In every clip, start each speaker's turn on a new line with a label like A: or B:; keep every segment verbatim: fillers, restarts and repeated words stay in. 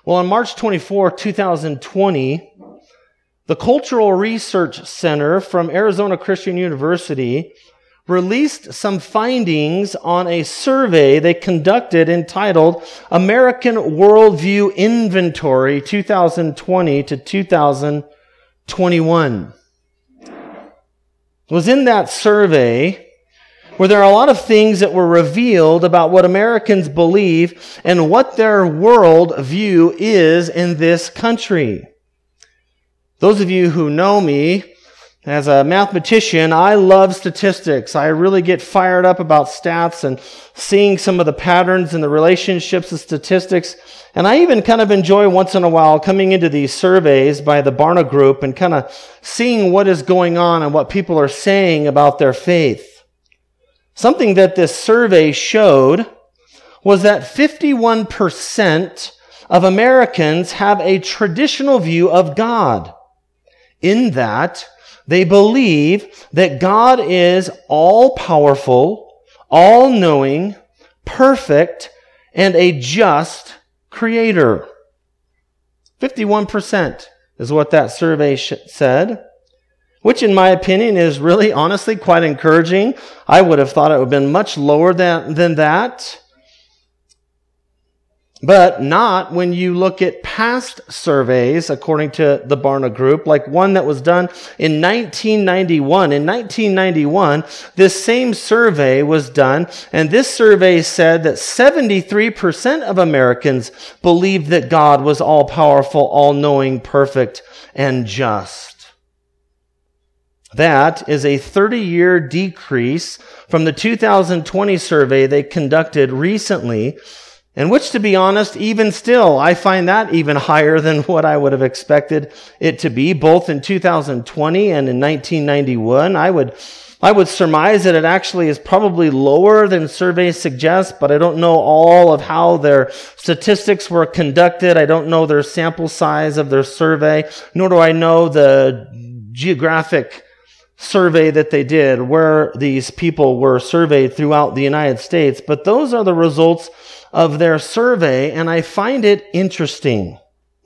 A: Well, on March twenty-fourth, twenty twenty, the Cultural Research Center from Arizona Christian University released some findings on a survey they conducted entitled American Worldview Inventory twenty twenty to two thousand twenty-one. It was in that survey where there are a lot of things that were revealed about what Americans believe and what their world view is in this country. Those of you who know me, as a mathematician, I love statistics. I really get fired up about stats and seeing some of the patterns and the relationships of statistics. And I even kind of enjoy once in a while coming into these surveys by the Barna Group and kind of seeing what is going on and what people are saying about their faith. Something that this survey showed was that fifty-one percent of Americans have a traditional view of God, in that they believe that God is all-powerful, all-knowing, perfect, and a just creator. fifty-one percent is what that survey sh- said, which in my opinion is really, honestly, quite encouraging. I would have thought it would have been much lower than, than that. But not when you look at past surveys, according to the Barna Group, like one that was done in nineteen ninety-one. In nineteen ninety-one, this same survey was done, and this survey said that seventy-three percent of Americans believed that God was all-powerful, all-knowing, perfect, and just. That is a thirty-year decrease from the two thousand twenty survey they conducted recently, and which, to be honest, even still, I find that even higher than what I would have expected it to be, both in two thousand twenty and in nineteen ninety-one. I would, I would surmise that it actually is probably lower than surveys suggest, but I don't know all of how their statistics were conducted. I don't know their sample size of their survey, nor do I know the geographic survey that they did, where these people were surveyed throughout the United States. But those are the results of their survey, and I find it interesting.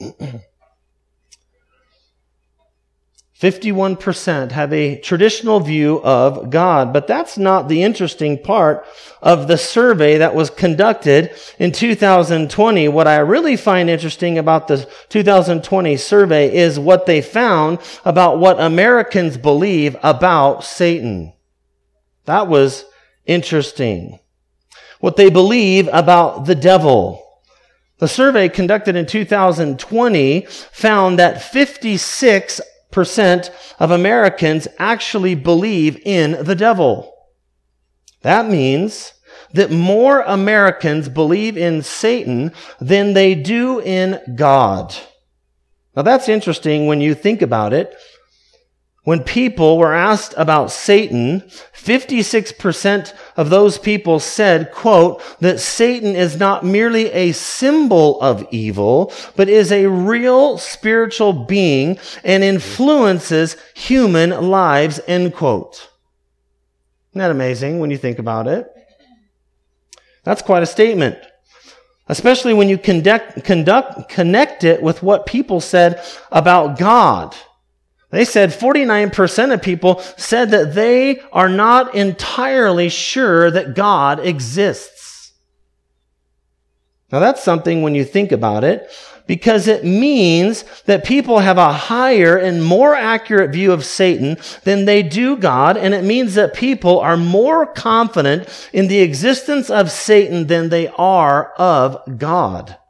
A: fifty-one percent have a traditional view of God, but that's not the interesting part of the survey that was conducted in two thousand twenty. What I really find interesting about the two thousand twenty survey is what they found about what Americans believe about Satan. That was interesting. What they believe about the devil. The survey conducted in two thousand twenty found that fifty-six percent of Americans actually believe in the devil. That means that more Americans believe in Satan than they do in God. Now that's interesting when you think about it. When people were asked about Satan, fifty-six percent of those people said, quote, that Satan is not merely a symbol of evil, but is a real spiritual being and influences human lives, end quote. Isn't that amazing when you think about it? That's quite a statement, especially when you conduct, conduct, connect it with what people said about God. They said forty-nine percent of people said that they are not entirely sure that God exists. Now that's something when you think about it, because it means that people have a higher and more accurate view of Satan than they do God, and it means that people are more confident in the existence of Satan than they are of God.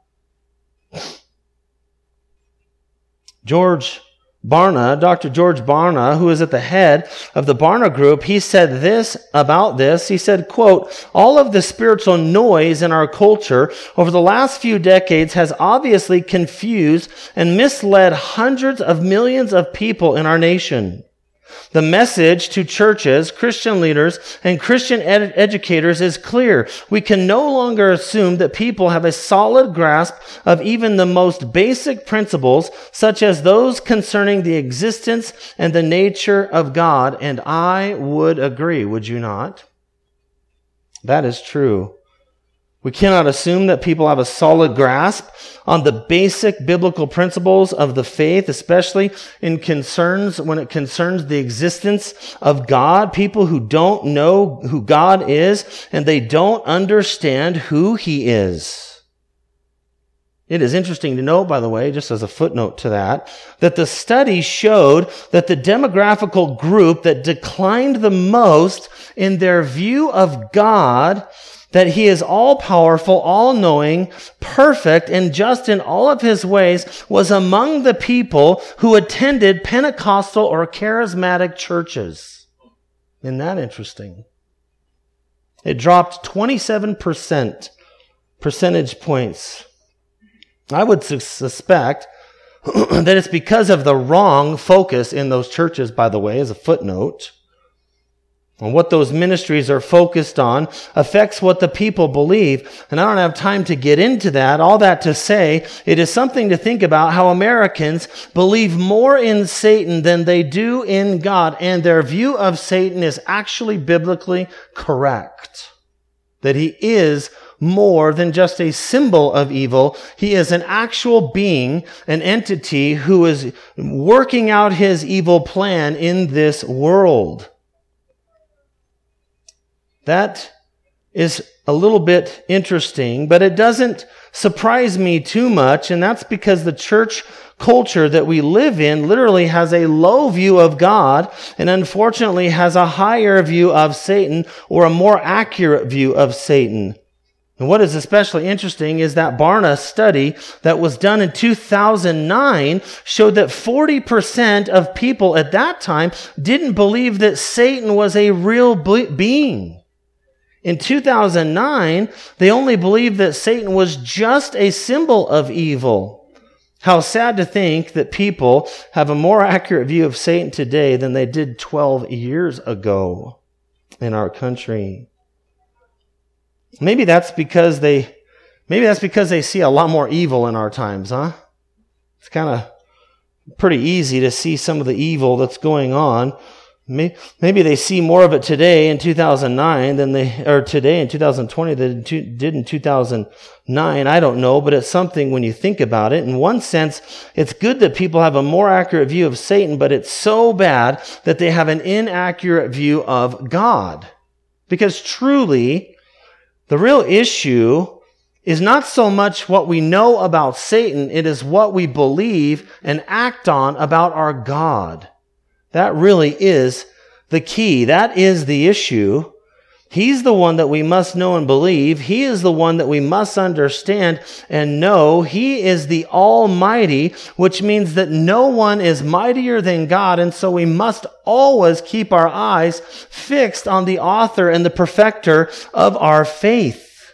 A: George Barna, Doctor George Barna, who is at the head of the Barna Group, he said this about this. He said, quote, all of the spiritual noise in our culture over the last few decades has obviously confused and misled hundreds of millions of people in our nation. The message to churches, Christian leaders, and Christian ed- educators is clear. We can no longer assume that people have a solid grasp of even the most basic principles, such as those concerning the existence and the nature of God. And I would agree, would you not? That is true. We cannot assume that people have a solid grasp on the basic biblical principles of the faith, especially in concerns when it concerns the existence of God. People who don't know who God is and they don't understand who He is. It is interesting to note, by the way, just as a footnote to that, that the study showed that the demographical group that declined the most in their view of God, that He is all-powerful, all-knowing, perfect, and just in all of His ways, was among the people who attended Pentecostal or charismatic churches. Isn't that interesting? It dropped twenty-seven percent percentage points. I would su- suspect that it's because of the wrong focus in those churches, by the way, as a footnote. And what those ministries are focused on affects what the people believe. And I don't have time to get into that. All that to say, it is something to think about how Americans believe more in Satan than they do in God. And their view of Satan is actually biblically correct. That he is more than just a symbol of evil. He is an actual being, an entity who is working out his evil plan in this world. That is a little bit interesting, but it doesn't surprise me too much, and that's because the church culture that we live in literally has a low view of God and unfortunately has a higher view of Satan, or a more accurate view of Satan. And what is especially interesting is that Barna study that was done in two thousand nine showed that forty percent of people at that time didn't believe that Satan was a real being. In two thousand nine, they only believed that Satan was just a symbol of evil. How sad to think that people have a more accurate view of Satan today than they did twelve years ago in our country. Maybe that's because they, maybe that's because they see a lot more evil in our times, huh? It's kind of pretty easy to see some of the evil that's going on. Maybe they see more of it today in two thousand nine than they, or today in two thousand twenty than they did in two thousand nine. I don't know, but it's something when you think about it. In one sense, it's good that people have a more accurate view of Satan, but it's so bad that they have an inaccurate view of God. Because truly, the real issue is not so much what we know about Satan, it is what we believe and act on about our God. That really is the key. That is the issue. He's the one that we must know and believe. He is the one that we must understand and know. He is the Almighty, which means that no one is mightier than God, and so we must always keep our eyes fixed on the author and the perfecter of our faith.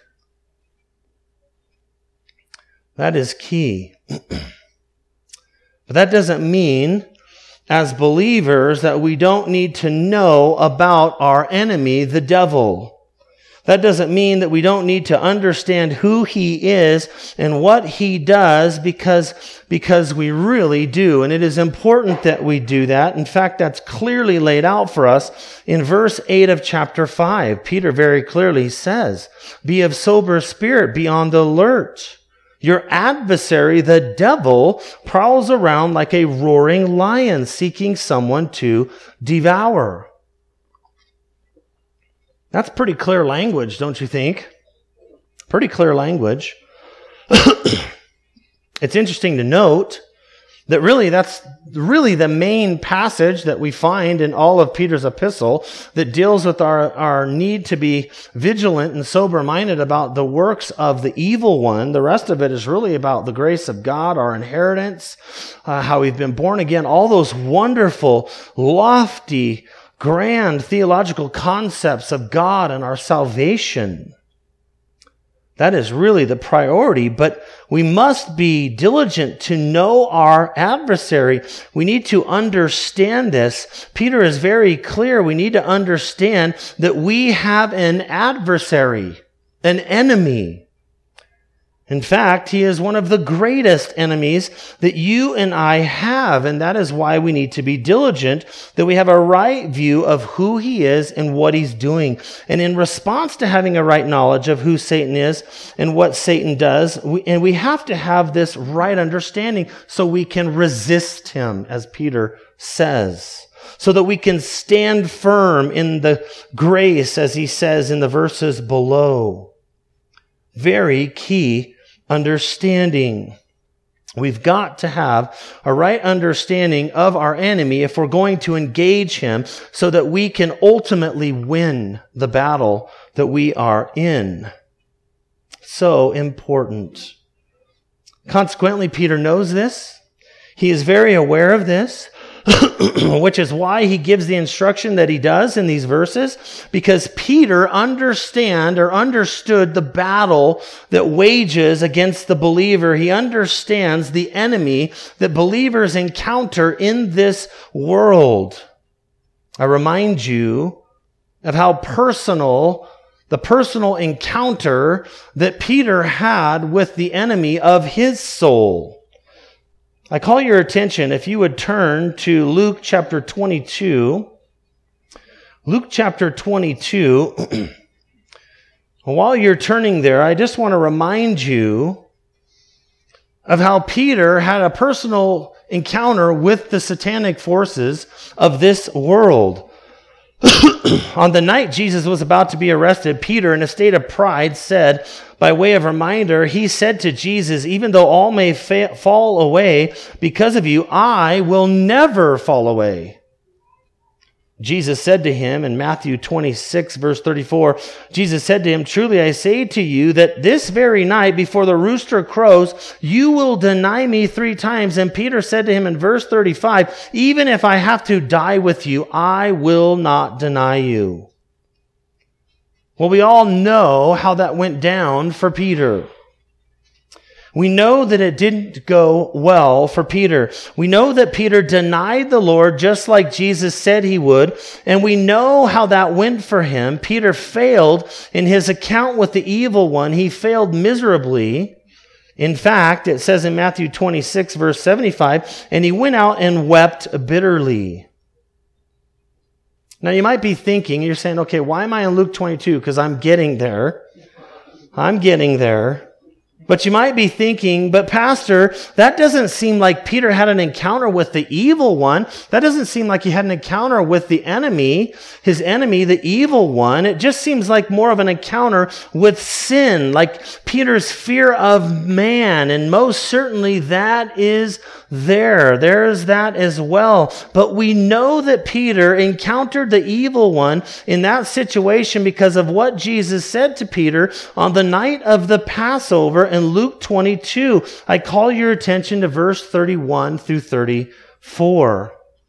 A: That is key. But that doesn't mean, as believers, that we don't need to know about our enemy, the devil. That doesn't mean that we don't need to understand who he is and what he does, because, because we really do. And it is important that we do that. In fact, that's clearly laid out for us in verse eight of chapter five. Peter very clearly says, "Be of sober spirit, be on the alert. Your adversary, the devil, prowls around like a roaring lion, seeking someone to devour." That's pretty clear language, don't you think? Pretty clear language. It's interesting to note that really that's really the main passage that we find in all of Peter's epistle that deals with our, our need to be vigilant and sober-minded about the works of the evil one. The rest of it is really about the grace of God, our inheritance, uh, how we've been born again, all those wonderful, lofty, grand theological concepts of God and our salvation. That is really the priority, but we must be diligent to know our adversary. We need to understand this. Peter is very clear. We need to understand that we have an adversary, an enemy. In fact, he is one of the greatest enemies that you and I have, and that is why we need to be diligent, that we have a right view of who he is and what he's doing. And in response to having a right knowledge of who Satan is and what Satan does, we, and we have to have this right understanding so we can resist him, as Peter says, so that we can stand firm in the grace, as he says in the verses below. Very key understanding. We've got to have a right understanding of our enemy if we're going to engage him so that we can ultimately win the battle that we are in. So important. Consequently, Peter knows this. He is very aware of this, which is why he gives the instruction that he does in these verses, because Peter understand or understood the battle that wages against the believer. He understands the enemy that believers encounter in this world. I remind you of how personal, the personal encounter that Peter had with the enemy of his soul. I call your attention, if you would turn to Luke chapter twenty-two. Luke chapter twenty-two. While you're turning there, I just want to remind you of how Peter had a personal encounter with the satanic forces of this world. On the night Jesus was about to be arrested, Peter, in a state of pride, said, by way of reminder, he said to Jesus, even though all may fa- fall away because of you, I will never fall away. Jesus said to him in Matthew twenty-six, verse thirty-four, Jesus said to him, truly I say to you that this very night before the rooster crows, you will deny me three times. And Peter said to him in verse thirty-five, even if I have to die with you, I will not deny you. Well, we all know how that went down for Peter. We know that it didn't go well for Peter. We know that Peter denied the Lord just like Jesus said he would, and we know how that went for him. Peter failed in his account with the evil one. He failed miserably. In fact, it says in Matthew twenty-six, verse seventy-five, and he went out and wept bitterly. Now you might be thinking, you're saying, okay, why am I in Luke twenty-two? Because I'm getting there. I'm getting there. But you might be thinking, but Pastor, that doesn't seem like Peter had an encounter with the evil one. That doesn't seem like he had an encounter with the enemy, his enemy, the evil one. It just seems like more of an encounter with sin, like Peter's fear of man. And most certainly that is there. There's that as well. But we know that Peter encountered the evil one in that situation because of what Jesus said to Peter on the night of the Passover in Luke twenty-two. I call your attention to verse thirty-one through thirty-four.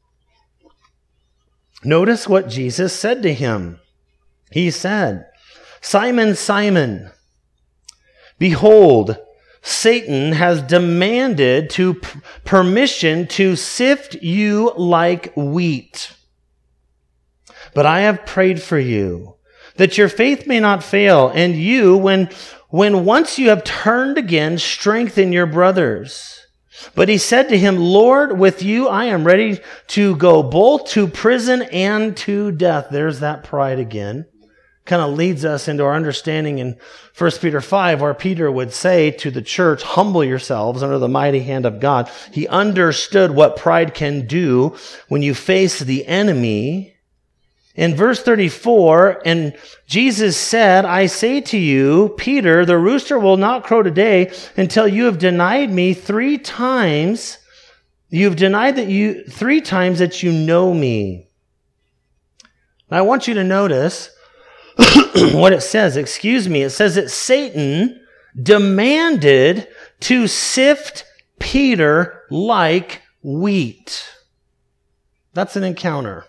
A: Notice what Jesus said to him. He said, Simon, Simon, behold, Satan has demanded to p- permission to sift you like wheat. But I have prayed for you, that your faith may not fail, and you, when, when once you have turned again, strengthen your brothers. But he said to him, Lord, with you I am ready to go both to prison and to death. There's that pride again. Kind of leads us into our understanding in First Peter five, where Peter would say to the church, humble yourselves under the mighty hand of God. He understood what pride can do when you face the enemy. In verse thirty-four, and Jesus said, I say to you, Peter, the rooster will not crow today until you have denied me three times. You've denied that you three times that you know me. Now, I want you to notice what it says. Excuse me. It says that Satan demanded to sift Peter like wheat. That's an encounter.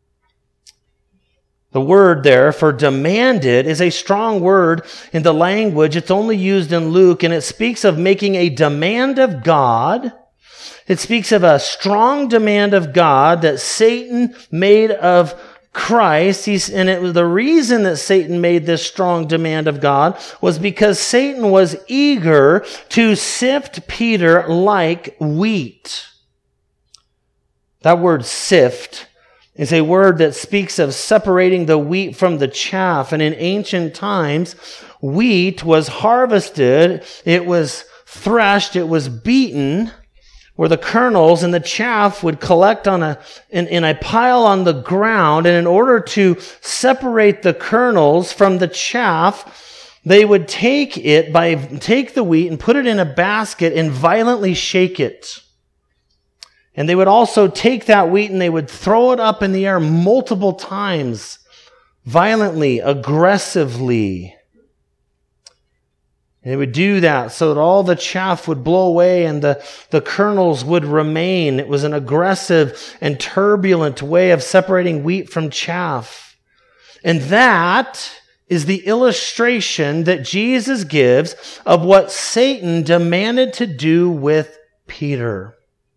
A: The word there for demanded is a strong word in the language. It's only used in Luke, and it speaks of making a demand of God. It speaks of a strong demand of God that Satan made of Christ. He's, and it was the reason that Satan made this strong demand of God was because Satan was eager to sift Peter like wheat. That word sift is a word that speaks of separating the wheat from the chaff. And in ancient times, wheat was harvested, it was threshed, it was beaten, where the kernels and the chaff would collect on a in, in a pile on the ground. And in order to separate the kernels from the chaff, they would take it by take the wheat and put it in a basket and violently shake it. And they would also take that wheat and they would throw it up in the air multiple times, violently, aggressively. They would do that so that all the chaff would blow away and the, the kernels would remain. It was an aggressive and turbulent way of separating wheat from chaff. And that is the illustration that Jesus gives of what Satan demanded to do with Peter.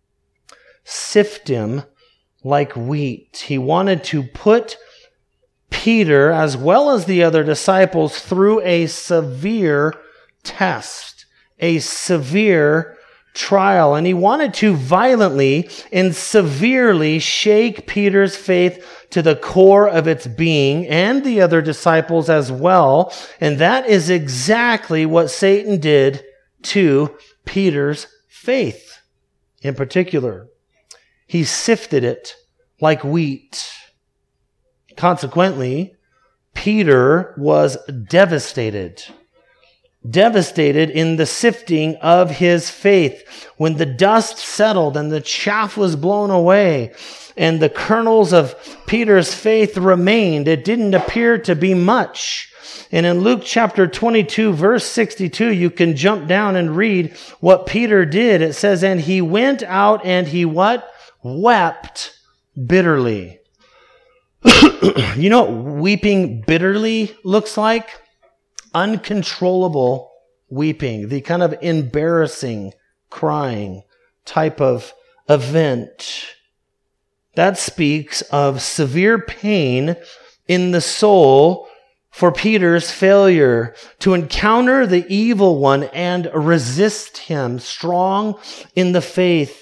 A: Sift him like wheat. He wanted to put Peter, as well as the other disciples, through a severe test, a severe trial. And he wanted to violently and severely shake Peter's faith to the core of its being, and the other disciples as well. And that is exactly what Satan did to Peter's faith in particular. He sifted it like wheat. Consequently, Peter was devastated. Devastated in the sifting of his faith. When the dust settled and the chaff was blown away and the kernels of Peter's faith remained, it didn't appear to be much. And in Luke chapter twenty-two, verse sixty-two, you can jump down and read what Peter did. It says, and he went out and he what? Wept bitterly. You know what weeping bitterly looks like? Uncontrollable weeping, the kind of embarrassing crying type of event. That speaks of severe pain in the soul for Peter's failure to encounter the evil one and resist him, strong in the faith.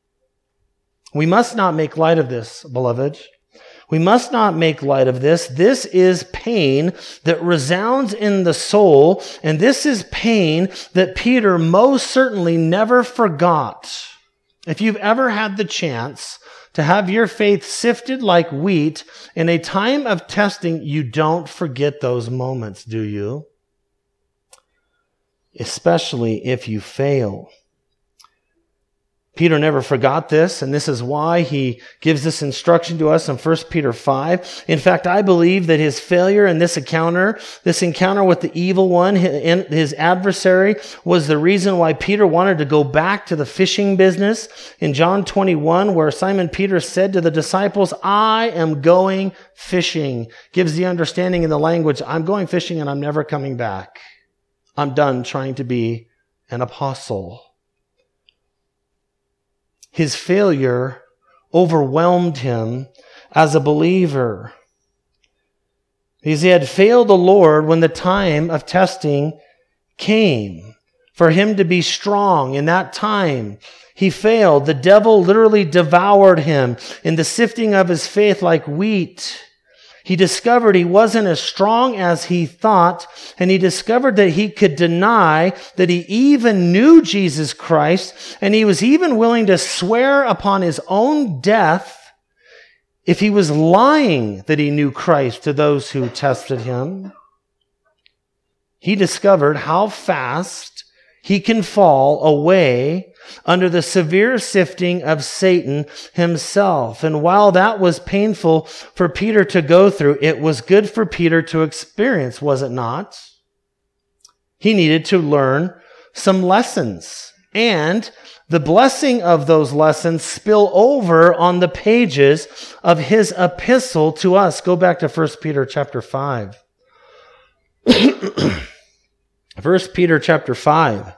A: We must not make light of this, beloved. We must not make light of this. This is pain that resounds in the soul, and this is pain that Peter most certainly never forgot. If you've ever had the chance to have your faith sifted like wheat in a time of testing, you don't forget those moments, do you? Especially if you fail. Peter never forgot this, and this is why he gives this instruction to us in First Peter five. In fact, I believe that his failure in this encounter, this encounter with the evil one, his adversary, was the reason why Peter wanted to go back to the fishing business. In John twenty-one, where Simon Peter said to the disciples, I am going fishing, gives the understanding in the language, I'm going fishing and I'm never coming back. I'm done trying to be an apostle. His failure overwhelmed him as a believer, because he had failed the Lord when the time of testing came. For him to be strong in that time, he failed. The devil literally devoured him in the sifting of his faith like wheat. He discovered he wasn't as strong as he thought, and he discovered that he could deny that he even knew Jesus Christ, and he was even willing to swear upon his own death if he was lying that he knew Christ to those who tested him. He discovered how fast he can fall away under the severe sifting of Satan himself. And while that was painful for Peter to go through, it was good for Peter to experience, was it not? He needed to learn some lessons. And the blessing of those lessons spill over on the pages of his epistle to us. Go back to First Peter chapter five. First Peter chapter five.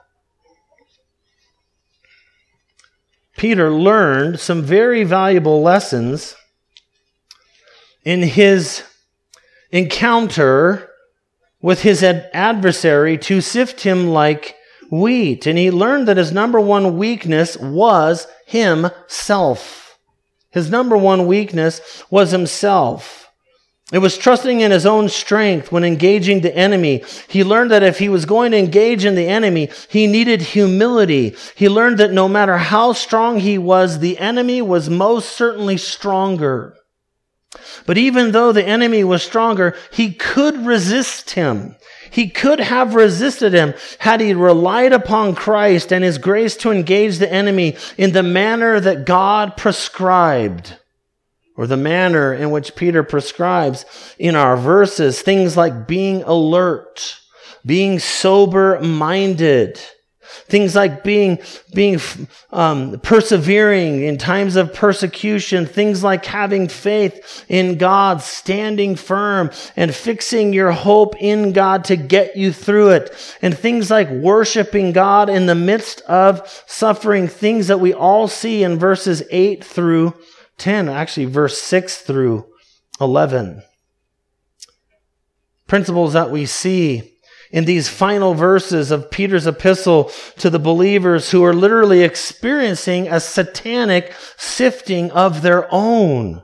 A: Peter learned some very valuable lessons in his encounter with his ad- adversary to sift him like wheat. And he learned that his number one weakness was himself. His number one weakness was himself. It was trusting in his own strength when engaging the enemy. He learned that if he was going to engage in the enemy, he needed humility. He learned that no matter how strong he was, the enemy was most certainly stronger. But even though the enemy was stronger, he could resist him. He could have resisted him had he relied upon Christ and his grace to engage the enemy in the manner that God prescribed, or the manner in which Peter prescribes in our verses. Things like being alert, being sober-minded, things like being being um, persevering in times of persecution, things like having faith in God, standing firm, and fixing your hope in God to get you through it, and things like worshiping God in the midst of suffering, things that we all see in verses eight through ten, actually verse six through eleven. Principles that we see in these final verses of Peter's epistle to the believers who are literally experiencing a satanic sifting of their own.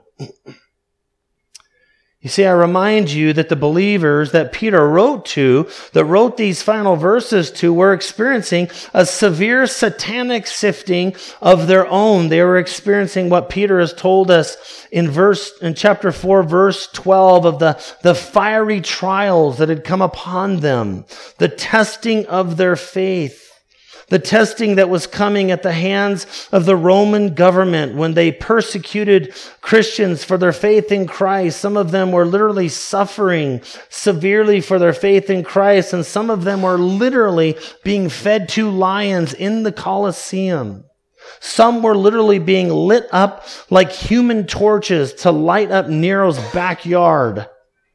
A: You see, I remind you that the believers that Peter wrote to, that wrote these final verses to, were experiencing a severe satanic sifting of their own. They were experiencing what Peter has told us in verse, in chapter four, verse twelve, of the, the fiery trials that had come upon them, the testing of their faith. The testing that was coming at the hands of the Roman government when they persecuted Christians for their faith in Christ. Some of them were literally suffering severely for their faith in Christ, and some of them were literally being fed to lions in the Colosseum. Some were literally being lit up like human torches to light up Nero's backyard.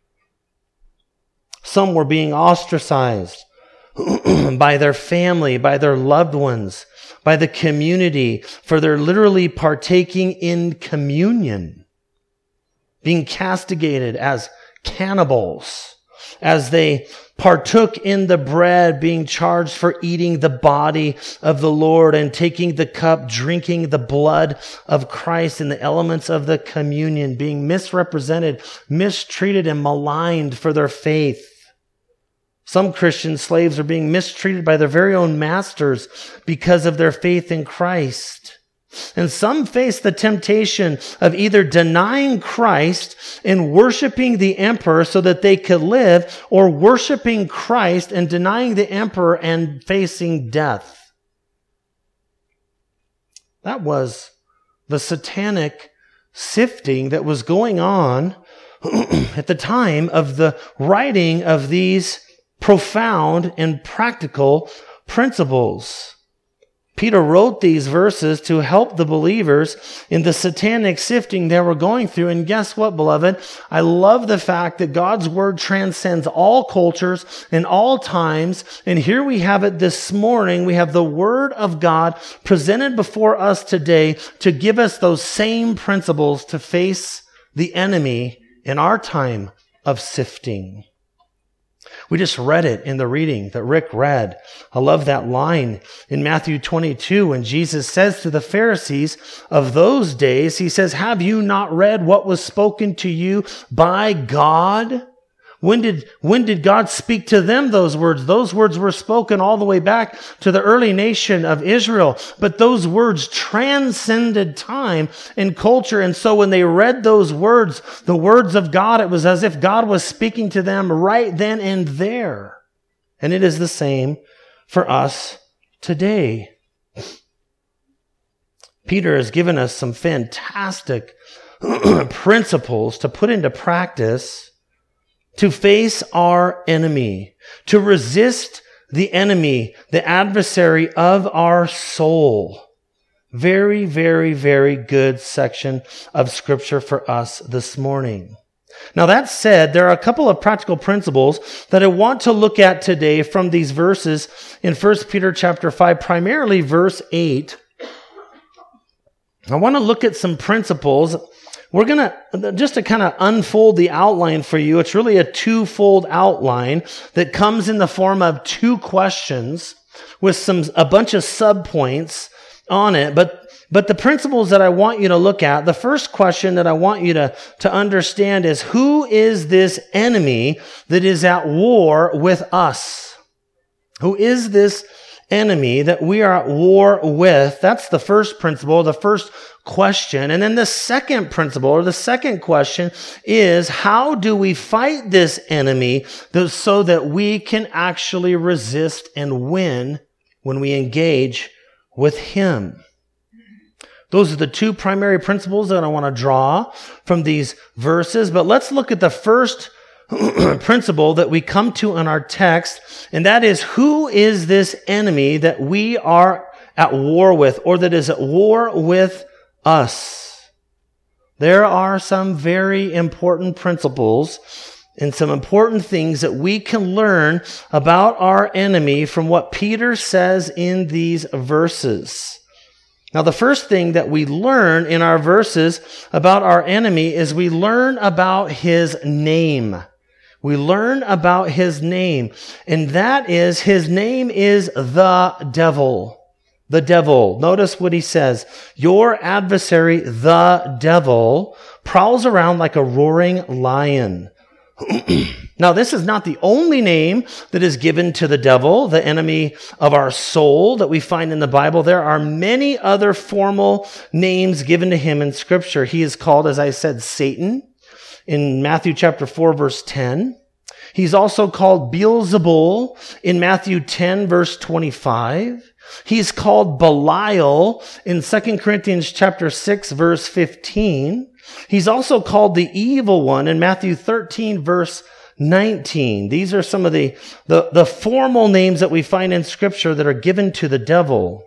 A: Some were being ostracized by their family, by their loved ones, by the community, for their literally partaking in communion, being castigated as cannibals, as they partook in the bread, being charged for eating the body of the Lord and taking the cup, drinking the blood of Christ and the elements of the communion, being misrepresented, mistreated, and maligned for their faith. Some Christian slaves are being mistreated by their very own masters because of their faith in Christ. And some face the temptation of either denying Christ and worshiping the emperor so that they could live, or worshiping Christ and denying the emperor and facing death. That was the satanic sifting that was going on at the time of the writing of these profound and practical principles. Peter wrote these verses to help the believers in the satanic sifting they were going through. And guess what, beloved? I love the fact that God's word transcends all cultures and all times. And here we have it this morning. We have the word of God presented before us today to give us those same principles to face the enemy in our time of sifting. We just read it in the reading that Rick read. I love that line in Matthew twenty-two when Jesus says to the Pharisees of those days, he says, "Have you not read what was spoken to you by God?" When did, when did God speak to them those words? Those words were spoken all the way back to the early nation of Israel. But those words transcended time and culture. And so when they read those words, the words of God, it was as if God was speaking to them right then and there. And it is the same for us today. Peter has given us some fantastic principles to put into practice to face our enemy, to resist the enemy, the adversary of our soul. Very, very, very good section of Scripture for us this morning. Now that said, there are a couple of practical principles that I want to look at today from these verses in First Peter chapter five, primarily verse eight. I want to look at some principles. We're going to, just to kind of unfold the outline for you, it's really a twofold outline that comes in the form of two questions with some a bunch of subpoints on it. But but the principles that I want you to look at, the first question that I want you to, to understand is, who is this enemy that is at war with us? Who is this enemy that we are at war with? That's the first principle, the first question. And then the second principle, or the second question, is how do we fight this enemy so that we can actually resist and win when we engage with him? Those are the two primary principles that I want to draw from these verses. But let's look at the first principle that we come to in our text, and that is, who is this enemy that we are at war with, or that is at war with us? There are some very important principles and some important things that we can learn about our enemy from what Peter says in these verses. Now, the first thing that we learn in our verses about our enemy is we learn about his name. We learn about his name, and that is, his name is the devil. The devil. Notice what he says. Your adversary, the devil, prowls around like a roaring lion. Now, this is not the only name that is given to the devil, the enemy of our soul, that we find in the Bible. There are many other formal names given to him in Scripture. He is called, as I said, Satan in Matthew chapter four, verse ten. He's also called Beelzebul in Matthew ten, verse twenty-five. He's called Belial in Second Corinthians chapter six, verse fifteen. He's also called the evil one in Matthew thirteen, verse nineteen. These are some of the, the, the formal names that we find in Scripture that are given to the devil.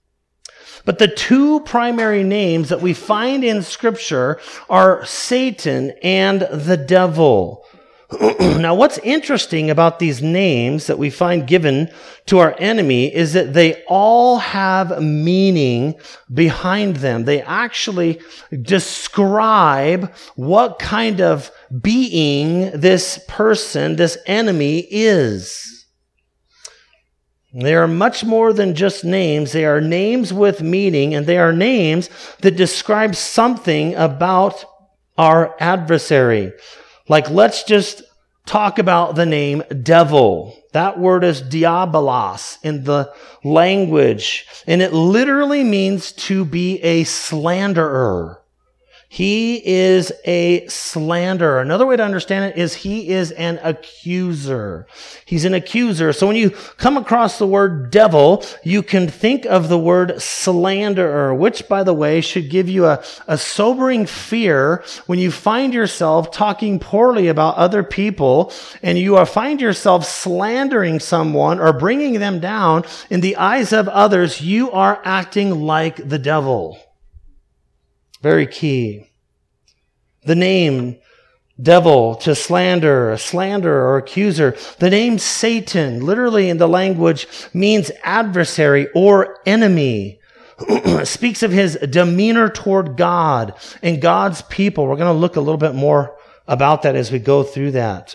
A: But the two primary names that we find in Scripture are Satan and the devil. Now, what's interesting about these names that we find given to our enemy is that they all have meaning behind them. They actually describe what kind of being this person, this enemy, is. They are much more than just names. They are names with meaning, and they are names that describe something about our adversary. Like, let's just talk about the name devil. That word is diabolos in the language, and it literally means to be a slanderer. He is a slanderer. Another way to understand it is he is an accuser. He's an accuser. So when you come across the word devil, you can think of the word slanderer, which, by the way, should give you a, a sobering fear when you find yourself talking poorly about other people and you are, find yourself slandering someone or bringing them down in the eyes of others. You are acting like the devil. Very key. The name devil, to slander, a slanderer or accuser. The name Satan, literally in the language, means adversary or enemy. Speaks of his demeanor toward God and God's people. We're going to look a little bit more about that as we go through that.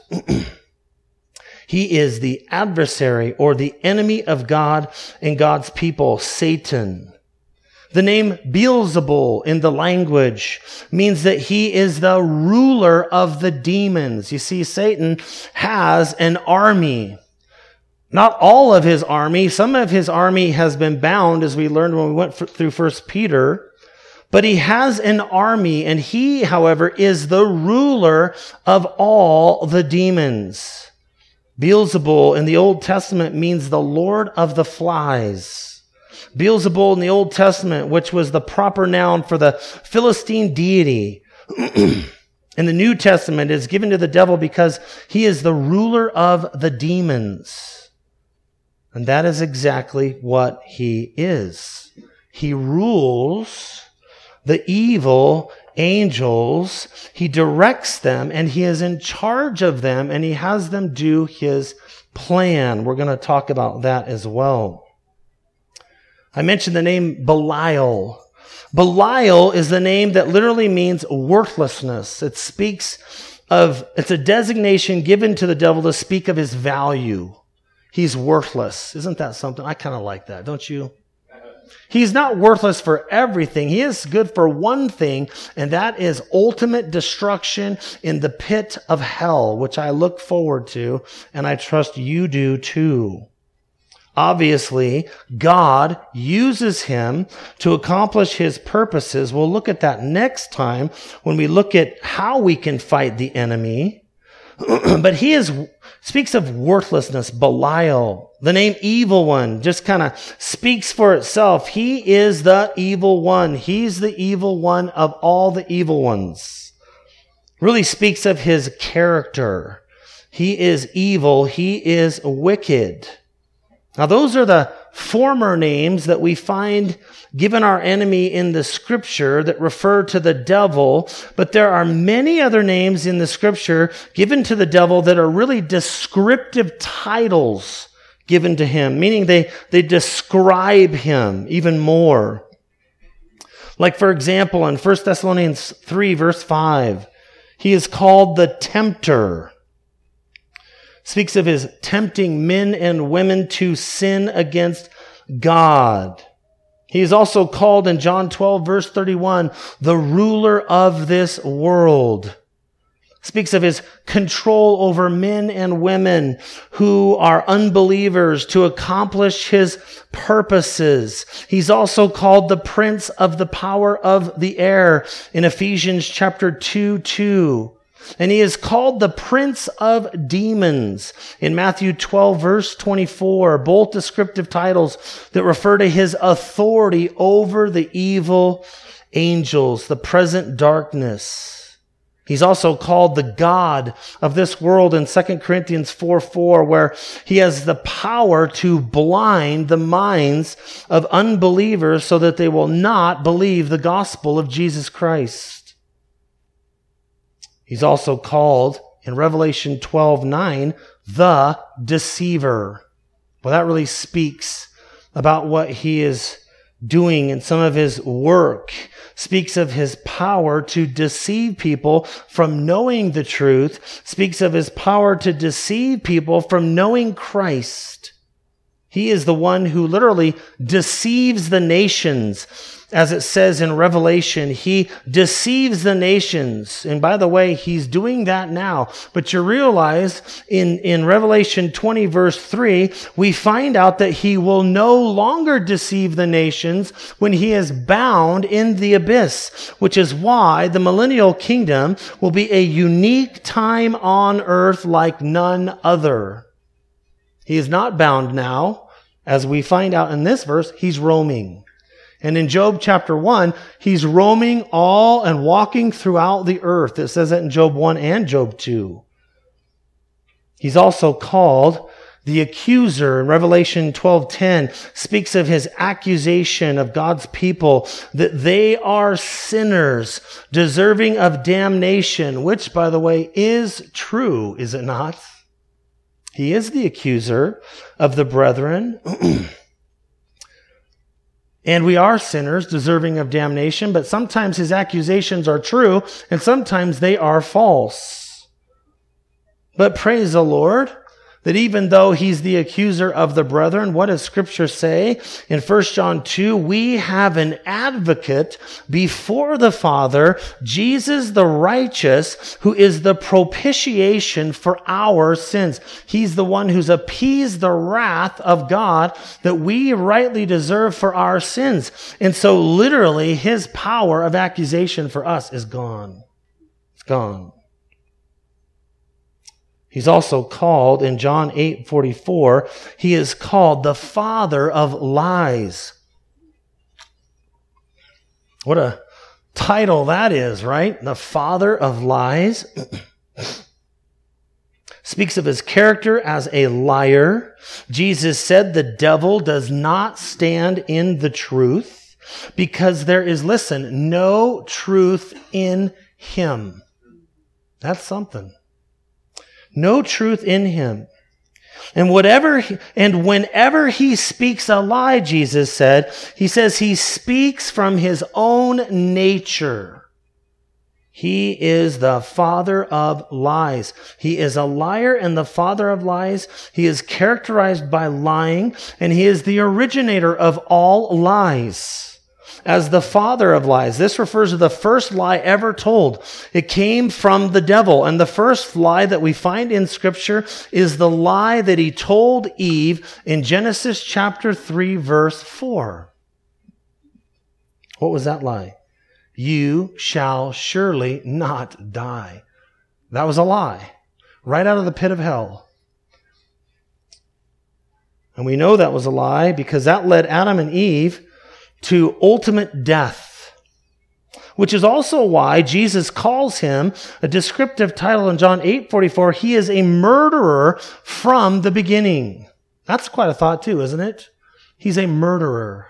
A: He is the adversary or the enemy of God and God's people, Satan. The name Beelzebul in the language means that he is the ruler of the demons. You see, Satan has an army. Not all of his army. Some of his army has been bound, as we learned when we went through First Peter. But he has an army, and he, however, is the ruler of all the demons. Beelzebul in the Old Testament means the Lord of the Flies. Beelzebul in the Old Testament, which was the proper noun for the Philistine deity, in the New Testament is given to the devil because he is the ruler of the demons. And that is exactly what he is. He rules the evil angels. He directs them, and he is in charge of them, and he has them do his plan. We're going to talk about that as well. I mentioned the name Belial. Belial is the name that literally means worthlessness. It speaks of, it's a designation given to the devil to speak of his value. He's worthless. Isn't that something? I kind of like that, don't you? He's not worthless for everything. He is good for one thing, and that is ultimate destruction in the pit of hell, which I look forward to, and I trust you do too. Obviously, God uses him to accomplish his purposes. We'll look at that next time when we look at how we can fight the enemy. But he is speaks of worthlessness, Belial. The name evil one just kind of speaks for itself. He is the evil one. He's the evil one of all the evil ones. Really speaks of his character. He is evil. He is wicked. Now, those are the former names that we find given our enemy in the scripture that refer to the devil, but there are many other names in the scripture given to the devil that are really descriptive titles given to him, meaning they, they describe him even more. Like, for example, in First Thessalonians three, verse five, he is called the tempter. Speaks of his tempting men and women to sin against God. He is also called in John twelve, verse thirty-one, the ruler of this world. Speaks of his control over men and women who are unbelievers to accomplish his purposes. He's also called the prince of the power of the air in Ephesians chapter two, two. And he is called the prince of demons in Matthew twelve, verse twenty-four, both descriptive titles that refer to his authority over the evil angels, the present darkness. He's also called the God of this world in Second Corinthians four, four, where he has the power to blind the minds of unbelievers so that they will not believe the gospel of Jesus Christ. He's also called in Revelation twelve, nine, the deceiver. Well, that really speaks about what he is doing in some of his work. Speaks of his power to deceive people from knowing the truth. Speaks of his power to deceive people from knowing Christ. He is the one who literally deceives the nations. As it says in Revelation, he deceives the nations. And by the way, he's doing that now. But you realize in, in Revelation twenty, verse three, we find out that he will no longer deceive the nations when he is bound in the abyss, which is why the millennial kingdom will be a unique time on earth like none other. He is not bound now. As we find out in this verse, he's roaming. And in Job chapter one, he's roaming all and walking throughout the earth. It says that in Job one and Job two. He's also called the accuser. In Revelation twelve ten, speaks of his accusation of God's people that they are sinners, deserving of damnation, which, by the way, is true, is it not? He is the accuser of the brethren. And we are sinners deserving of damnation, but sometimes his accusations are true and sometimes they are false. But praise the Lord that even though he's the accuser of the brethren, what does Scripture say? In First John two, we have an advocate before the Father, Jesus the righteous, who is the propitiation for our sins. He's the one who's appeased the wrath of God that we rightly deserve for our sins. And so literally his power of accusation for us is gone. It's gone. He's also called, in John eight forty-four, he is called the father of lies. What a title that is, right? The father of lies. Speaks of his character as a liar. Jesus said the devil does not stand in the truth because there is, listen, no truth in him. That's something. No truth in him. And whatever, he, and whenever he speaks a lie, Jesus said, he says he speaks from his own nature. He is the father of lies. He is a liar and the father of lies. He is characterized by lying, and he is the originator of all lies. As the father of lies. This refers to the first lie ever told. It came from the devil. And the first lie that we find in Scripture is the lie that he told Eve in Genesis chapter three, verse four. What was that lie? You shall surely not die. That was a lie. Right out of the pit of hell. And we know that was a lie because that led Adam and Eve to ultimate death, which is also why Jesus calls him a descriptive title in John eight forty-four. He is a murderer from the beginning. That's quite a thought too, isn't it? He's a murderer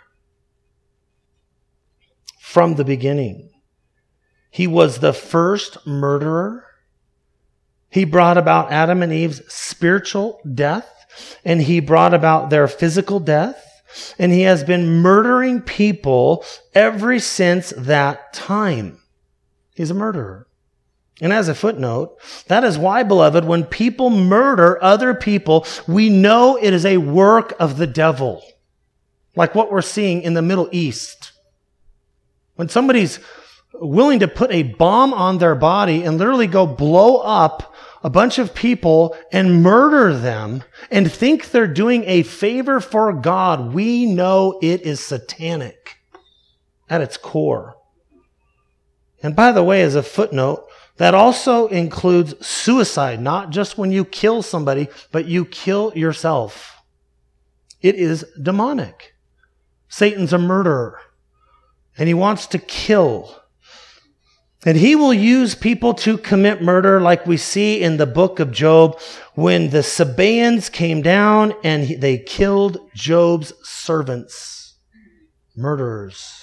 A: from the beginning. He was the first murderer. He brought about Adam and Eve's spiritual death, and he brought about their physical death. And he has been murdering people ever since that time. He's a murderer. And as a footnote, that is why, beloved, when people murder other people, we know it is a work of the devil. Like what we're seeing in the Middle East. When somebody's willing to put a bomb on their body and literally go blow up a bunch of people and murder them and think they're doing a favor for God, we know it is satanic at its core. And by the way, as a footnote, that also includes suicide, not just when you kill somebody, but you kill yourself. It is demonic. Satan's a murderer, and he wants to kill. And he will use people to commit murder like we see in the book of Job when the Sabaeans came down and they killed Job's servants. Murderers.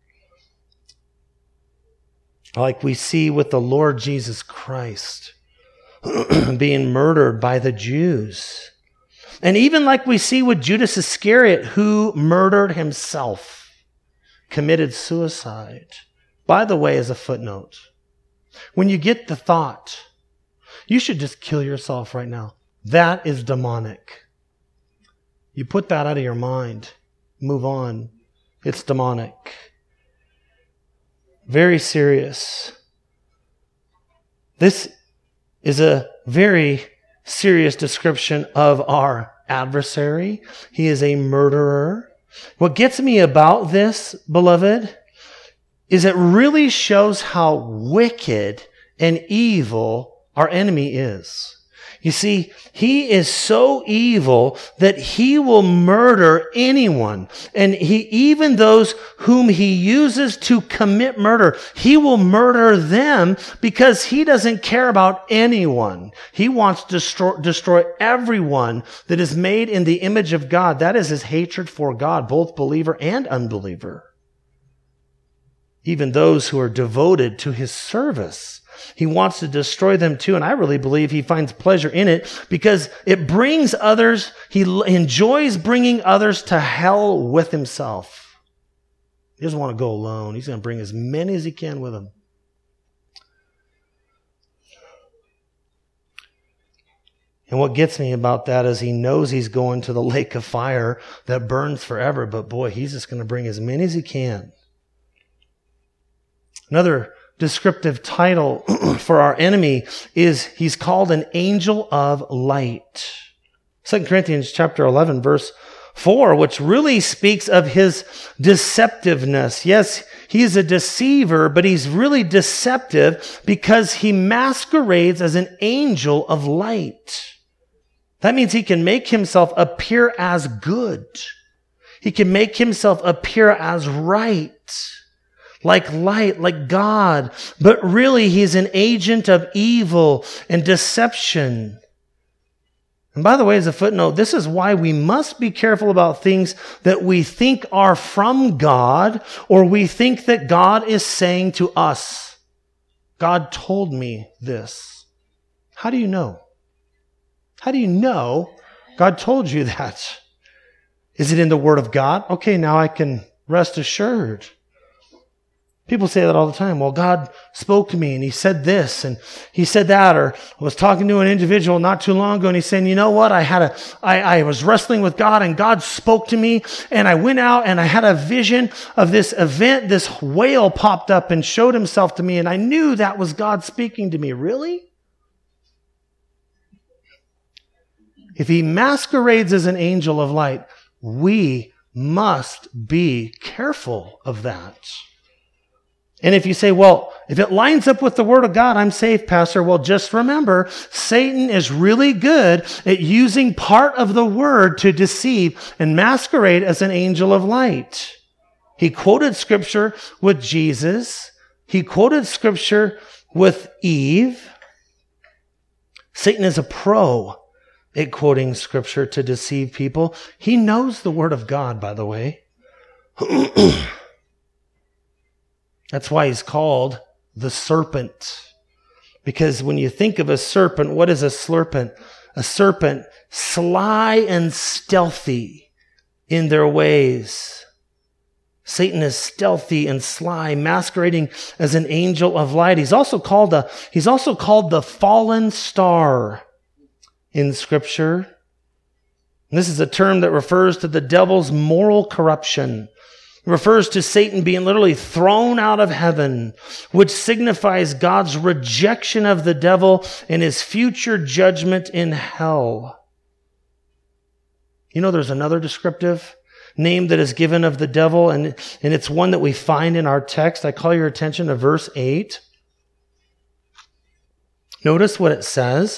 A: Like we see with the Lord Jesus Christ being murdered by the Jews. And even like we see with Judas Iscariot, who murdered himself, committed suicide. By the way, as a footnote, when you get the thought, you should just kill yourself right now. That is demonic. You put that out of your mind. Move on. It's demonic. Very serious. This is a very serious description of our adversary. He is a murderer. What gets me about this, beloved, is it really shows how wicked and evil our enemy is. You see, he is so evil that he will murder anyone. And he, even those whom he uses to commit murder, he will murder them because he doesn't care about anyone. He wants to destroy, destroy everyone that is made in the image of God. That is his hatred for God, both believer and unbeliever. Even those who are devoted to his service. He wants to destroy them too, and I really believe he finds pleasure in it because it brings others, he enjoys bringing others to hell with himself. He doesn't want to go alone. He's going to bring as many as he can with him. And what gets me about that is he knows he's going to the lake of fire that burns forever, but boy, he's just going to bring as many as he can. Another descriptive title for our enemy is he's called an angel of light. Second Corinthians chapter eleven, verse four, which really speaks of his deceptiveness. Yes, he's a deceiver, but he's really deceptive because he masquerades as an angel of light. That means he can make himself appear as good. He can make himself appear as right. Like light, like God, but really he's an agent of evil and deception. And by the way, as a footnote, this is why we must be careful about things that we think are from God or we think that God is saying to us. God told me this. How do you know? How do you know God told you that. Is it in the Word of God? Okay, now I can rest assured. People say that all the time. Well, God spoke to me and He said this and He said that. Or I was talking to an individual not too long ago and he's saying, you know what? I had a, I, I was wrestling with God and God spoke to me and I went out and I had a vision of this event. This whale popped up and showed himself to me and I knew that was God speaking to me. Really? If He masquerades as an angel of light, we must be careful of that. And if you say, well, if it lines up with the Word of God, I'm safe, Pastor. Well, just remember, Satan is really good at using part of the Word to deceive and masquerade as an angel of light. He quoted Scripture with Jesus. He quoted Scripture with Eve. Satan is a pro at quoting Scripture to deceive people. He knows the Word of God, by the way. That's why he's called the serpent. Because when you think of a serpent, what is a serpent? A serpent, sly and stealthy in their ways. Satan is stealthy and sly, masquerading as an angel of light. He's also called a, he's also called the fallen star in Scripture. And this is a term that refers to the devil's moral corruption. It refers to Satan being literally thrown out of heaven, which signifies God's rejection of the devil and his future judgment in hell. You know, there's another descriptive name that is given of the devil, and, and it's one that we find in our text. I call your attention to verse eight. Notice what it says.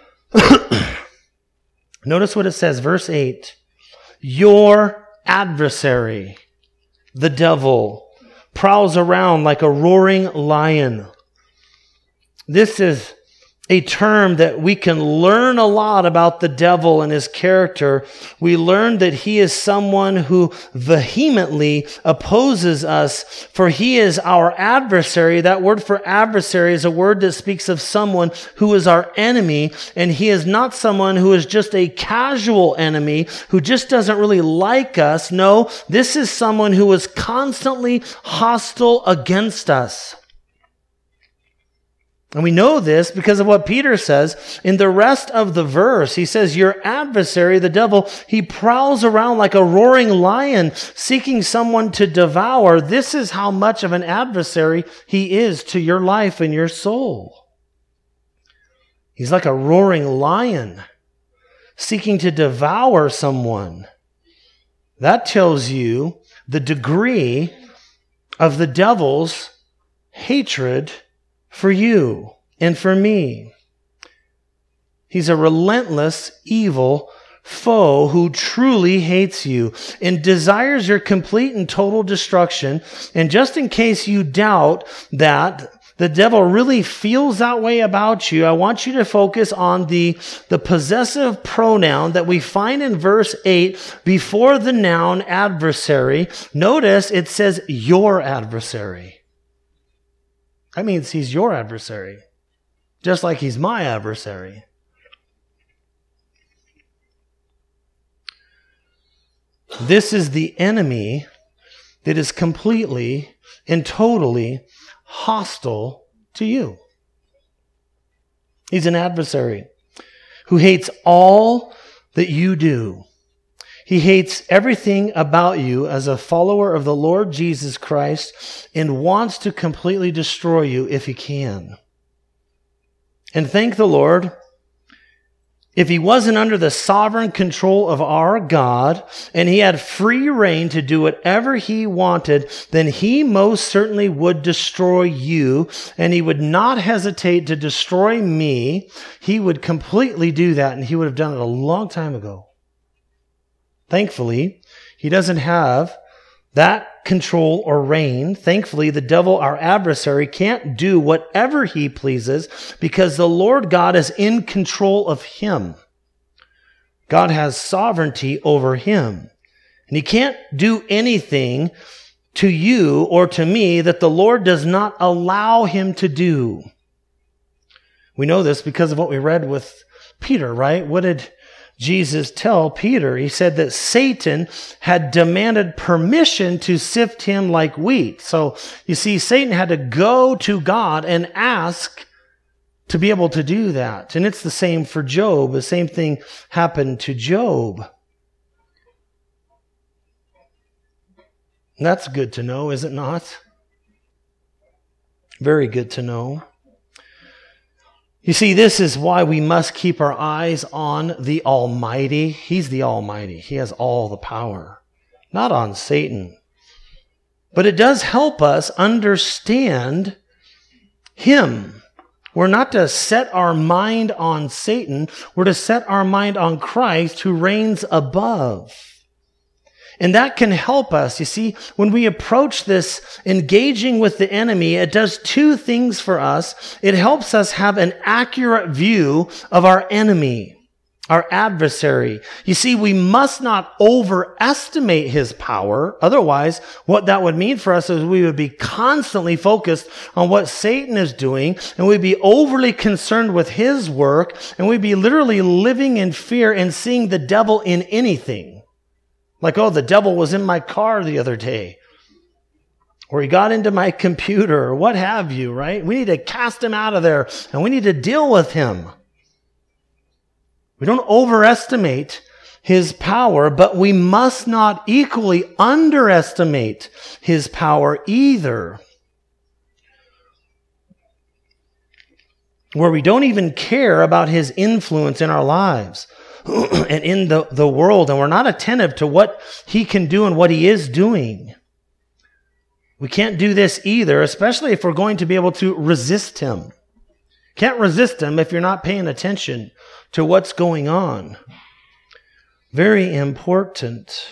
A: Notice what it says, verse eight. Your adversary, the devil, prowls around like a roaring lion. This is a term that we can learn a lot about the devil and his character. We learn that he is someone who vehemently opposes us, for he is our adversary. That word for adversary is a word that speaks of someone who is our enemy, and he is not someone who is just a casual enemy who just doesn't really like us. No, this is someone who is constantly hostile against us. And we know this because of what Peter says in the rest of the verse. He says, your adversary, the devil, he prowls around like a roaring lion, seeking someone to devour. This is how much of an adversary he is to your life and your soul. He's like a roaring lion, seeking to devour someone. That tells you the degree of the devil's hatred for you and for me. He's a relentless, evil foe who truly hates you and desires your complete and total destruction. And just in case you doubt that the devil really feels that way about you, I want you to focus on the, the possessive pronoun that we find in verse eight before the noun adversary. Notice it says your adversary. That means he's your adversary, just like he's my adversary. This is the enemy that is completely and totally hostile to you. He's an adversary who hates all that you do. He hates everything about you as a follower of the Lord Jesus Christ and wants to completely destroy you if he can. And thank the Lord, if he wasn't under the sovereign control of our God and he had free reign to do whatever he wanted, then he most certainly would destroy you, and he would not hesitate to destroy me. He would completely do that, and he would have done it a long time ago. Thankfully, he doesn't have that control or reign. Thankfully, the devil, our adversary, can't do whatever he pleases because the Lord God is in control of him. God has sovereignty over him. And he can't do anything to you or to me that the Lord does not allow him to do. We know this because of what we read with Peter, right? What did Jesus tell Peter? He said that Satan had demanded permission to sift him like wheat. So you see, Satan had to go to God and ask to be able to do that. And it's the same for Job. The same thing happened to Job. That's good to know, is it not? Very good to know. You see, this is why we must keep our eyes on the Almighty. He's the Almighty. He has all the power, not on Satan. But it does help us understand Him. We're not to set our mind on Satan. We're to set our mind on Christ, who reigns above. And that can help us. You see, when we approach this engaging with the enemy, it does two things for us. It helps us have an accurate view of our enemy, our adversary. You see, we must not overestimate his power. Otherwise, what that would mean for us is we would be constantly focused on what Satan is doing, and we'd be overly concerned with his work, and we'd be literally living in fear and seeing the devil in anything. Like, oh, the devil was in my car the other day, or he got into my computer, or what have you, right? We need to cast him out of there, and we need to deal with him. We don't overestimate his power, but we must not equally underestimate his power either, where we don't even care about his influence in our lives and in the, the world, and we're not attentive to what he can do and what he is doing. We can't do this either, especially if we're going to be able to resist him. Can't resist him if you're not paying attention to what's going on. Very important.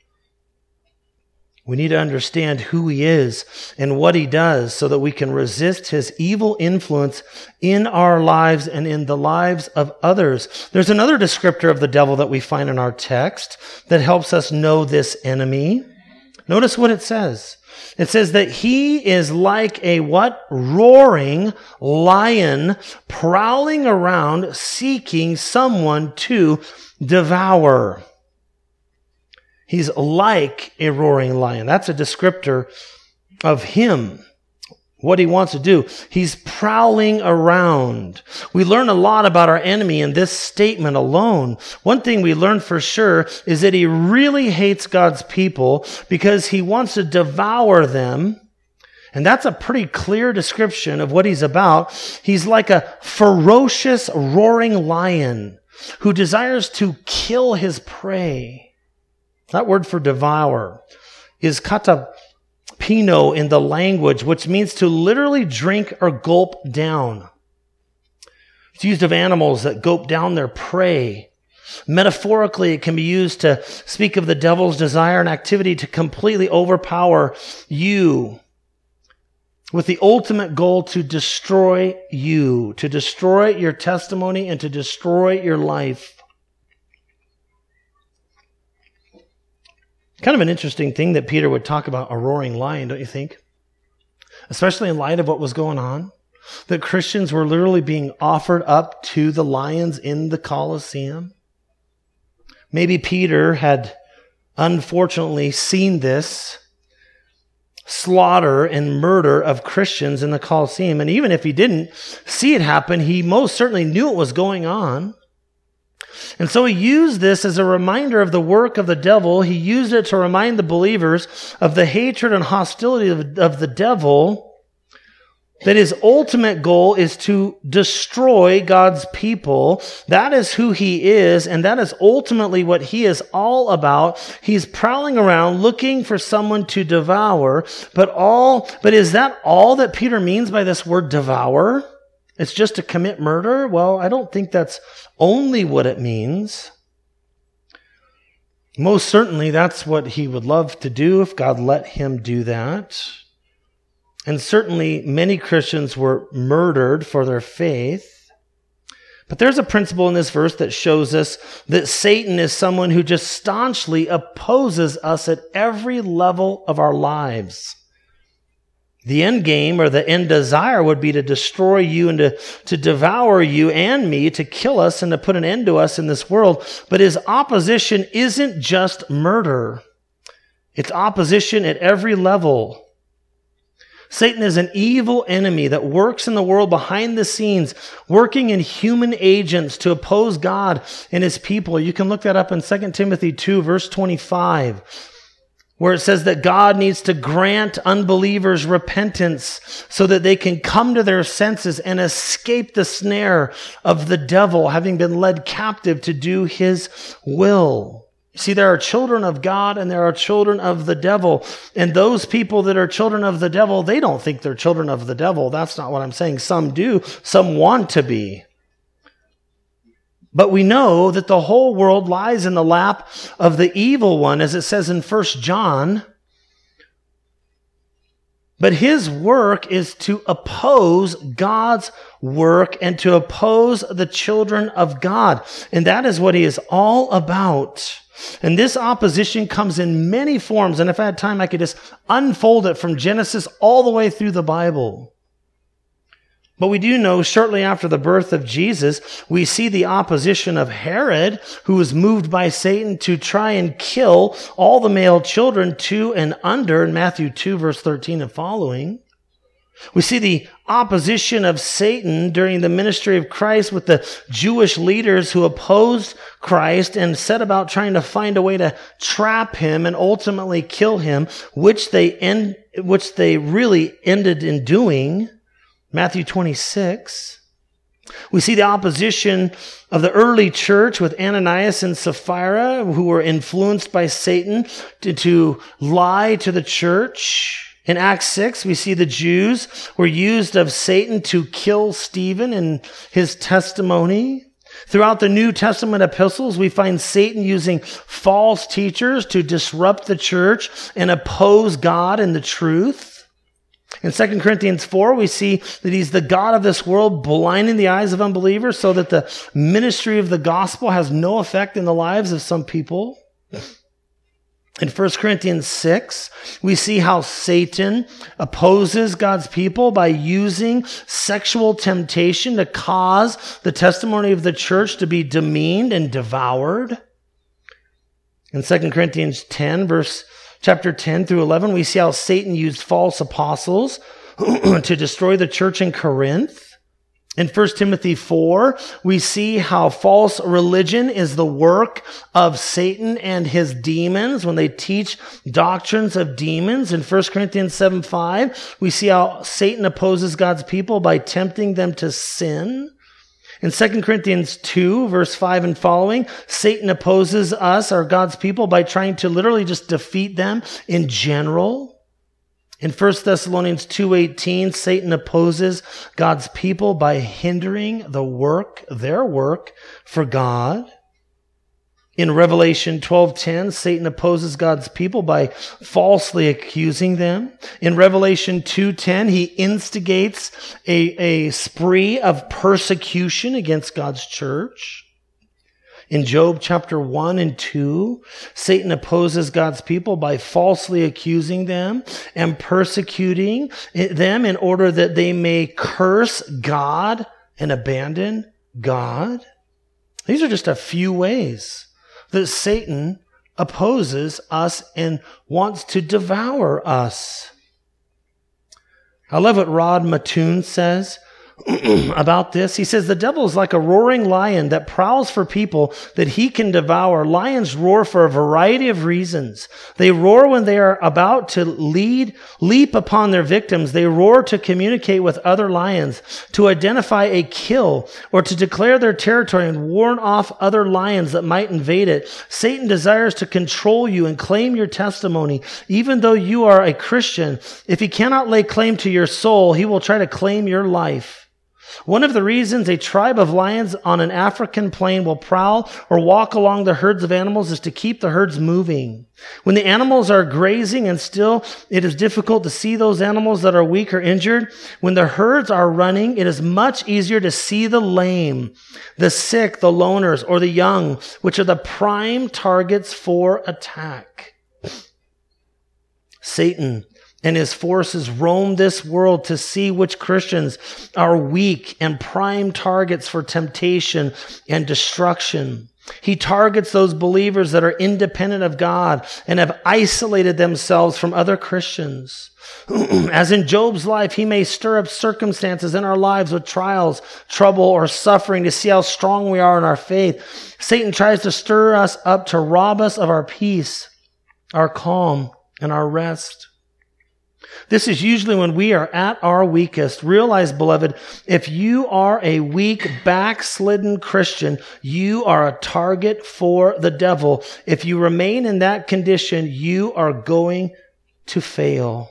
A: We need to understand who he is and what he does so that we can resist his evil influence in our lives and in the lives of others. There's another descriptor of the devil that we find in our text that helps us know this enemy. Notice what it says. It says that he is like a what? Roaring lion, prowling around, seeking someone to devour. He's like a roaring lion. That's a descriptor of him, what he wants to do. He's prowling around. We learn a lot about our enemy in this statement alone. One thing we learn for sure is that he really hates God's people because he wants to devour them. And that's a pretty clear description of what he's about. He's like a ferocious roaring lion who desires to kill his prey. That word for devour is katapino in the language, which means to literally drink or gulp down. It's used of animals that gulp down their prey. Metaphorically, it can be used to speak of the devil's desire and activity to completely overpower you, with the ultimate goal to destroy you, to destroy your testimony and to destroy your life. Kind of an interesting thing that Peter would talk about a roaring lion, don't you think? Especially in light of what was going on. That Christians were literally being offered up to the lions in the Colosseum. Maybe Peter had unfortunately seen this slaughter and murder of Christians in the Colosseum. And even if he didn't see it happen, he most certainly knew it was going on. And so he used this as a reminder of the work of the devil. He used it to remind the believers of the hatred and hostility of, of the devil, that his ultimate goal is to destroy God's people. That is who he is, and that is ultimately what he is all about. He's prowling around looking for someone to devour, but all, but is that all that Peter means by this word devour? It's just to commit murder? Well, I don't think that's only what it means. Most certainly, that's what he would love to do if God let him do that. And certainly, many Christians were murdered for their faith. But there's a principle in this verse that shows us that Satan is someone who just staunchly opposes us at every level of our lives. The end game or the end desire would be to destroy you and to, to devour you and me, to kill us and to put an end to us in this world. But his opposition isn't just murder. It's opposition at every level. Satan is an evil enemy that works in the world behind the scenes, working in human agents to oppose God and his people. You can look that up in Second Timothy two, verse twenty-five. Where it says that God needs to grant unbelievers repentance so that they can come to their senses and escape the snare of the devil, having been led captive to do his will. See, there are children of God and there are children of the devil. And those people that are children of the devil, they don't think they're children of the devil. That's not what I'm saying. Some do. Some want to be. But we know that the whole world lies in the lap of the evil one, as it says in First John. But his work is to oppose God's work and to oppose the children of God. And that is what he is all about. And this opposition comes in many forms. And if I had time, I could just unfold it from Genesis all the way through the Bible. But we do know shortly after the birth of Jesus, we see the opposition of Herod, who was moved by Satan to try and kill all the male children two and under in Matthew two, verse thirteen and following. We see the opposition of Satan during the ministry of Christ with the Jewish leaders who opposed Christ and set about trying to find a way to trap him and ultimately kill him, which they end, which they really ended in doing. Matthew twenty-six. We see the opposition of the early church with Ananias and Sapphira, who were influenced by Satan to, to lie to the church. In Acts six, we see the Jews were used of Satan to kill Stephen and his testimony. Throughout the New Testament epistles, we find Satan using false teachers to disrupt the church and oppose God and the truth. In Second Corinthians four, we see that he's the God of this world, blinding the eyes of unbelievers so that the ministry of the gospel has no effect in the lives of some people. In First Corinthians six, we see how Satan opposes God's people by using sexual temptation to cause the testimony of the church to be demeaned and devoured. In Second Corinthians ten, verse Chapter ten through eleven, we see how Satan used false apostles to destroy the church in Corinth. In First Timothy four, we see how false religion is the work of Satan and his demons when they teach doctrines of demons. In First Corinthians seven five, we see how Satan opposes God's people by tempting them to sin. In Second Corinthians two, verse five and following, Satan opposes us, or God's people, by trying to literally just defeat them in general. In First Thessalonians two eighteen, Satan opposes God's people by hindering the work, their work, for God. In Revelation twelve ten, Satan opposes God's people by falsely accusing them. In Revelation two ten, he instigates a, a spree of persecution against God's church. In Job chapter one and two, Satan opposes God's people by falsely accusing them and persecuting them in order that they may curse God and abandon God. These are just a few ways that Satan opposes us and wants to devour us. I love what Rod Mattoon says about this. He says, the devil is like a roaring lion that prowls for people that he can devour. Lions roar for a variety of reasons. They roar when they are about to lead, leap upon their victims. They roar to communicate with other lions, to identify a kill, or to declare their territory and warn off other lions that might invade it. Satan desires to control you and claim your testimony. Even though you are a Christian, if he cannot lay claim to your soul, he will try to claim your life. One of the reasons a tribe of lions on an African plain will prowl or walk along the herds of animals is to keep the herds moving. When the animals are grazing and still, it is difficult to see those animals that are weak or injured. When the herds are running, it is much easier to see the lame, the sick, the loners, or the young, which are the prime targets for attack. Satan and his forces roam this world to see which Christians are weak and prime targets for temptation and destruction. He targets those believers that are independent of God and have isolated themselves from other Christians. As in Job's life, he may stir up circumstances in our lives with trials, trouble, or suffering to see how strong we are in our faith. Satan tries to stir us up to rob us of our peace, our calm, and our rest. This is usually when we are at our weakest. Realize, beloved, if you are a weak, backslidden Christian, you are a target for the devil. If you remain in that condition, you are going to fail.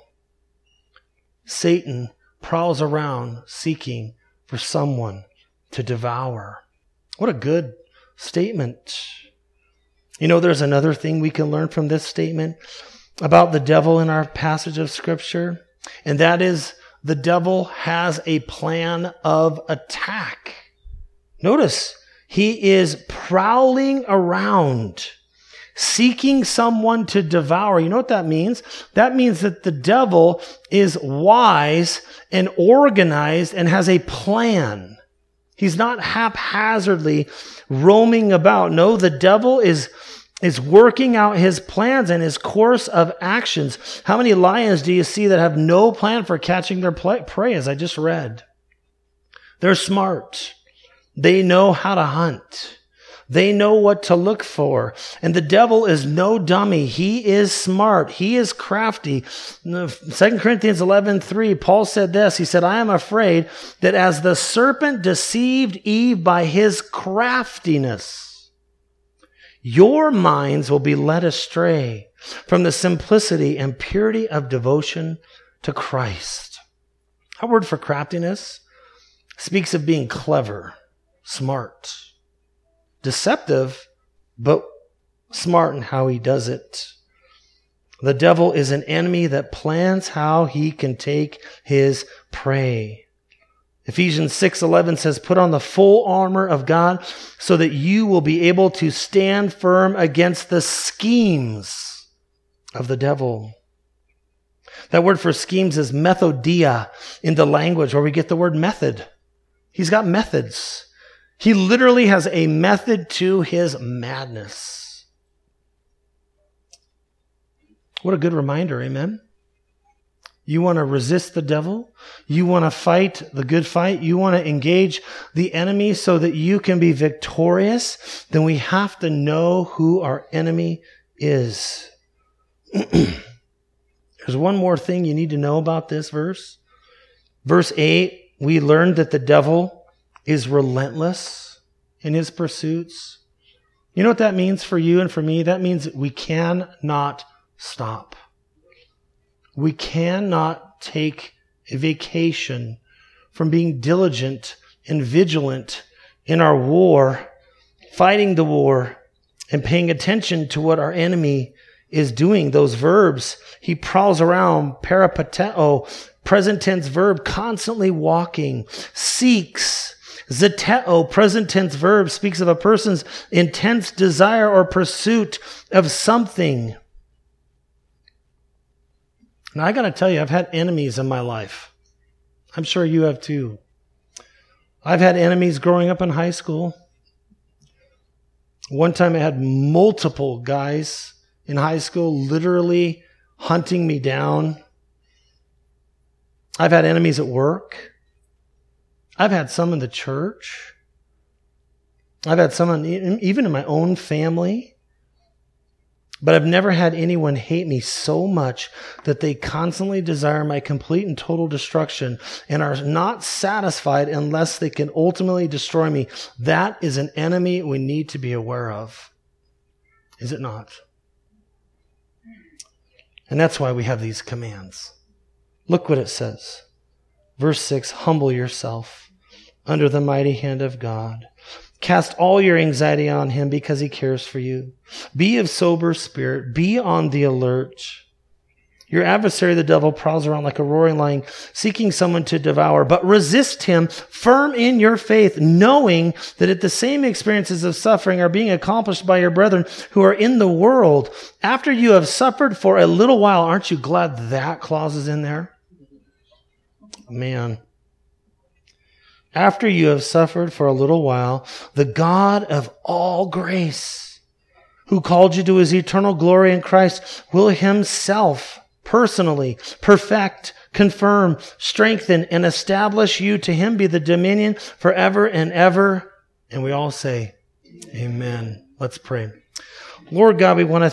A: Satan prowls around seeking for someone to devour. What a good statement. You know, there's another thing we can learn from this statement about the devil in our passage of Scripture, and that is the devil has a plan of attack. Notice, he is prowling around, seeking someone to devour. You know what that means? That means that the devil is wise and organized and has a plan. He's not haphazardly roaming about. No, the devil is is working out his plans and his course of actions. How many lions do you see that have no plan for catching their prey, as I just read? They're smart. They know how to hunt. They know what to look for. And the devil is no dummy. He is smart. He is crafty. Second Corinthians eleven three, Paul said this. He said, I am afraid that as the serpent deceived Eve by his craftiness, your minds will be led astray from the simplicity and purity of devotion to Christ. Our word for craftiness speaks of being clever, smart, deceptive, but smart in how he does it. The devil is an enemy that plans how he can take his prey. Ephesians six eleven says, put on the full armor of God so that you will be able to stand firm against the schemes of the devil. That word for schemes is methodia in the language where we get the word method. He's got methods. He literally has a method to his madness. What a good reminder, amen? You want to resist the devil? You want to fight the good fight? You want to engage the enemy so that you can be victorious? Then we have to know who our enemy is. There's one more thing you need to know about this verse. Verse eight, we learned that the devil is relentless in his pursuits. You know what that means for you and for me? That means we cannot stop. We cannot take a vacation from being diligent and vigilant in our war, fighting the war, and paying attention to what our enemy is doing. Those verbs, he prowls around, peripateo, present tense verb, constantly walking, seeks. Zeteo, present tense verb, speaks of a person's intense desire or pursuit of something. Now, I got to tell you, I've had enemies in my life. I'm sure you have too. I've had enemies growing up in high school. One time I had multiple guys in high school literally hunting me down. I've had enemies at work. I've had some in the church. I've had some in, even in my own family. But I've never had anyone hate me so much that they constantly desire my complete and total destruction and are not satisfied unless they can ultimately destroy me. That is an enemy we need to be aware of. Is it not? And that's why we have these commands. Look what it says. Verse six, humble yourself under the mighty hand of God. Cast all your anxiety on him because he cares for you. Be of sober spirit. Be on the alert. Your adversary, the devil, prowls around like a roaring lion, seeking someone to devour. But resist him, firm in your faith, knowing that at the same experiences of suffering are being accomplished by your brethren who are in the world. After you have suffered for a little while, aren't you glad that clause is in there? Man. After you have suffered for a little while, the God of all grace, who called you to his eternal glory in Christ, will himself personally perfect, confirm, strengthen, and establish you. To him be the dominion forever and ever. And we all say, amen. Let's pray. Lord God, we want to